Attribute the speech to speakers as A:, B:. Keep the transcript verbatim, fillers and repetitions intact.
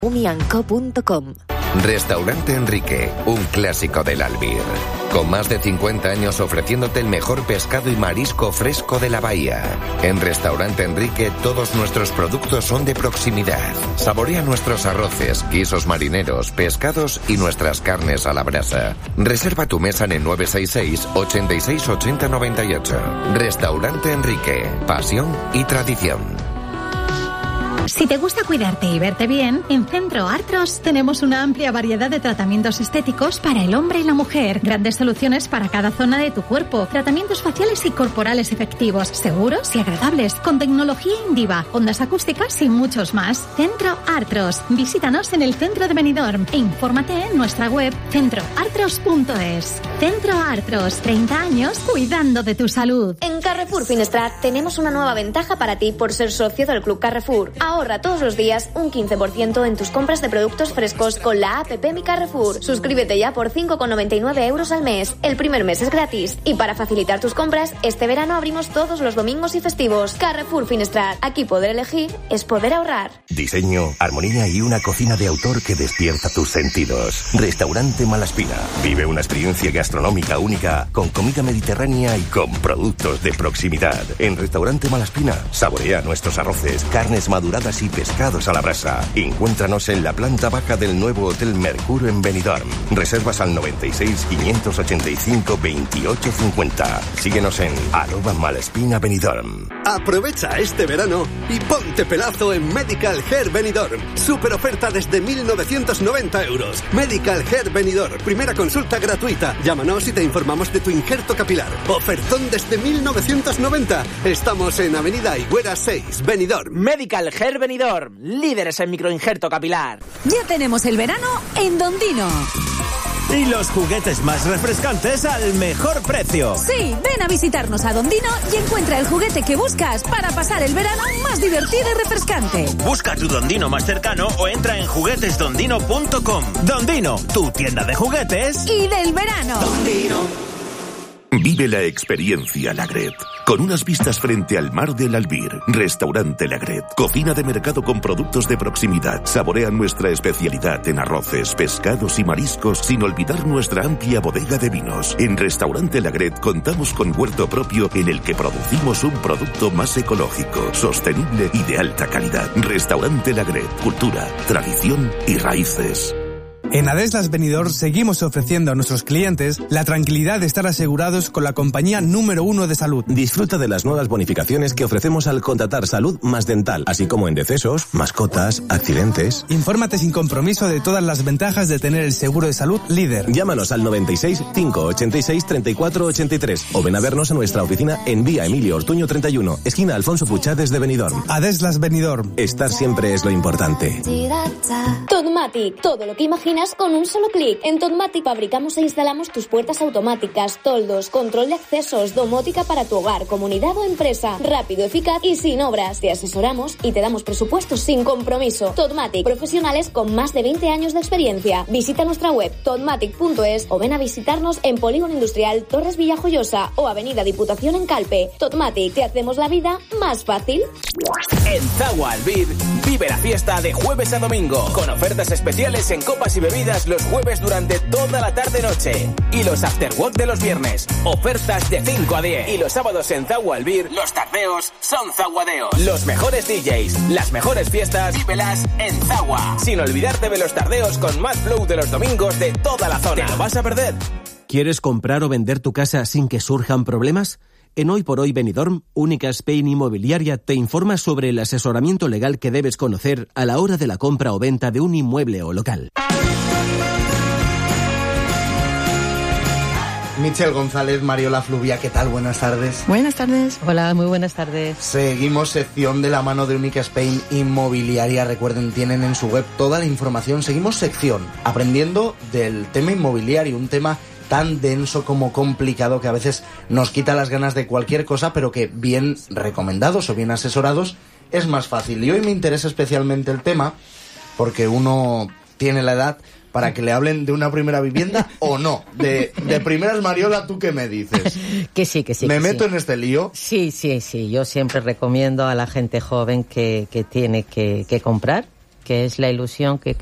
A: umianco punto com.
B: Restaurante Enrique, un clásico del Albir. Con más de cincuenta años ofreciéndote el mejor pescado y marisco fresco de la bahía. En Restaurante Enrique todos nuestros productos son de proximidad. Saborea nuestros arroces, guisos marineros, pescados y nuestras carnes a la brasa. Reserva tu mesa en el nueve seis seis, ochenta y seis, ochenta, noventa y ocho. Restaurante Enrique, pasión y tradición.
C: Si te gusta cuidarte y verte bien, en Centro Artros tenemos una amplia variedad de tratamientos estéticos para el hombre y la mujer. Grandes soluciones para cada zona de tu cuerpo. Tratamientos faciales y corporales efectivos, seguros y agradables, con tecnología Indiva, ondas acústicas y muchos más. Centro Artros. Visítanos en el centro de Benidorm e infórmate en nuestra web centro artros punto es. Centro Artros, treinta años cuidando de tu salud.
D: En Carrefour Finestrat tenemos una nueva ventaja para ti por ser socio del Club Carrefour. Ahorra todos los días un quince por ciento en tus compras de productos frescos con la app Mi Carrefour. Suscríbete ya por cinco con noventa y nueve euros al mes. El primer mes es gratis. Y para facilitar tus compras, este verano abrimos todos los domingos y festivos. Carrefour Finestrat. Aquí poder elegir es poder ahorrar.
E: Diseño, armonía y una cocina de autor que despierta tus sentidos. Restaurante Malaspina. Vive una experiencia gastronómica única con comida mediterránea y con productos de proximidad. En Restaurante Malaspina, saborea nuestros arroces, carnes maduradas y pescados a la brasa. Encuéntranos en la planta baja del nuevo Hotel Mercuro en Benidorm. Reservas al noventa y seis, quinientos ochenta y cinco, veintiocho cincuenta. Síguenos en arroba Malaspina Benidorm.
F: Aprovecha este verano y ponte pelazo en Medical Hair Benidorm. Super oferta desde mil novecientos noventa euros. Medical Hair Benidorm. Primera consulta gratuita. Llámanos y te informamos de tu injerto capilar. Ofertón desde mil novecientos noventa. Estamos en Avenida Higuera seis, Benidorm.
G: Medical Hair Benidorm, líderes en microinjerto capilar.
H: Ya tenemos el verano en Dondino.
I: Y los juguetes más refrescantes al mejor precio.
H: Sí, ven a visitarnos a Dondino y encuentra el juguete que buscas para pasar el verano más divertido y refrescante.
I: Busca tu Dondino más cercano o entra en juguetes dondino punto com. Dondino, tu tienda de juguetes
H: y del verano.
I: Dondino.
E: Vive la experiencia Lagret, con unas vistas frente al mar del Albir. Restaurante Lagret, cocina de mercado con productos de proximidad. Saborea nuestra especialidad en arroces, pescados y mariscos, sin olvidar nuestra amplia bodega de vinos. En Restaurante Lagret contamos con huerto propio en el que producimos un producto más ecológico, sostenible y de alta calidad. Restaurante Lagret, cultura, tradición y raíces.
J: En Adeslas Benidorm seguimos ofreciendo a nuestros clientes la tranquilidad de estar asegurados con la compañía número uno de salud.
K: Disfruta de las nuevas bonificaciones que ofrecemos al contratar salud más dental, así como en decesos, mascotas, accidentes.
J: Infórmate sin compromiso de todas las ventajas de tener el seguro de salud líder.
K: Llámanos al noventa y seis, cinco ochenta y seis, treinta y cuatro ochenta y tres o ven a vernos a nuestra oficina en Vía Emilio Ortuño treinta y uno, esquina Alfonso Puchades de Benidorm.
J: Adeslas Benidorm.
K: Estar siempre es lo importante.
D: Todmatic, todo lo que imaginas con un solo clic. En Todmatic fabricamos e instalamos tus puertas automáticas, toldos, control de accesos, domótica para tu hogar, comunidad o empresa. Rápido, eficaz y sin obras. Te asesoramos y te damos presupuestos sin compromiso. Todmatic, profesionales con más de veinte años de experiencia. Visita nuestra web todmatic punto es o ven a visitarnos en Polígono Industrial Torres Villajoyosa o Avenida Diputación en Calpe. Todmatic, te hacemos la vida más fácil.
G: En Zagua Albir, vive la fiesta de jueves a domingo, con ofertas especiales en copas y bebidas los jueves durante toda la tarde-noche. Y los afterwork de los viernes, ofertas de cinco a diez. Y los sábados en Zagua Albir, los tardeos son zaguadeos. Los mejores D Js, las mejores fiestas, vívelas en Zagua. Sin olvidarte de los tardeos con Mad Flow de los domingos de toda la zona. ¿Te lo vas a perder?
L: ¿Quieres comprar o vender tu casa sin que surjan problemas? En Hoy por Hoy Benidorm, Única Spain Inmobiliaria te informa sobre el asesoramiento legal que debes conocer a la hora de la compra o venta de un inmueble o local.
M: Michelle González, Mariola Fluvia, ¿qué tal? Buenas tardes.
N: Buenas tardes. Hola, muy buenas tardes.
M: Seguimos sección de la mano de Única Spain Inmobiliaria. Recuerden, tienen en su web toda la información. Seguimos sección aprendiendo del tema inmobiliario, un tema tan denso como complicado que a veces nos quita las ganas de cualquier cosa, pero que bien recomendados o bien asesorados es más fácil. Y hoy me interesa especialmente el tema porque uno tiene la edad para que le hablen de una primera vivienda o no. De, de primeras, Mariola, ¿tú qué me dices?
N: Que sí, que sí.
M: ¿Me
N: que
M: meto
N: sí.
M: en este lío?
N: Sí, sí, sí. Yo siempre recomiendo a la gente joven que, que tiene que, que comprar, que es la ilusión que